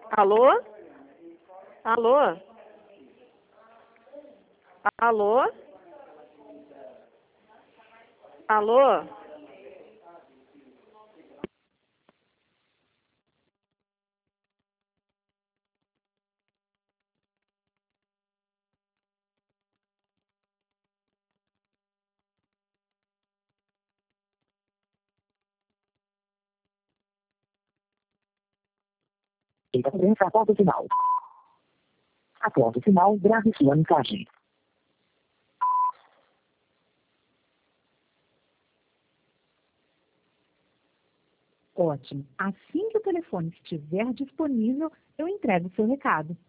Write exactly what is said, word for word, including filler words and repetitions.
Alô? Alô? Alô? Alô? Interferência a ponto final. A ponto final, grave sua mensagem. Ótimo. Assim que o telefone estiver disponível, eu entrego o seu recado.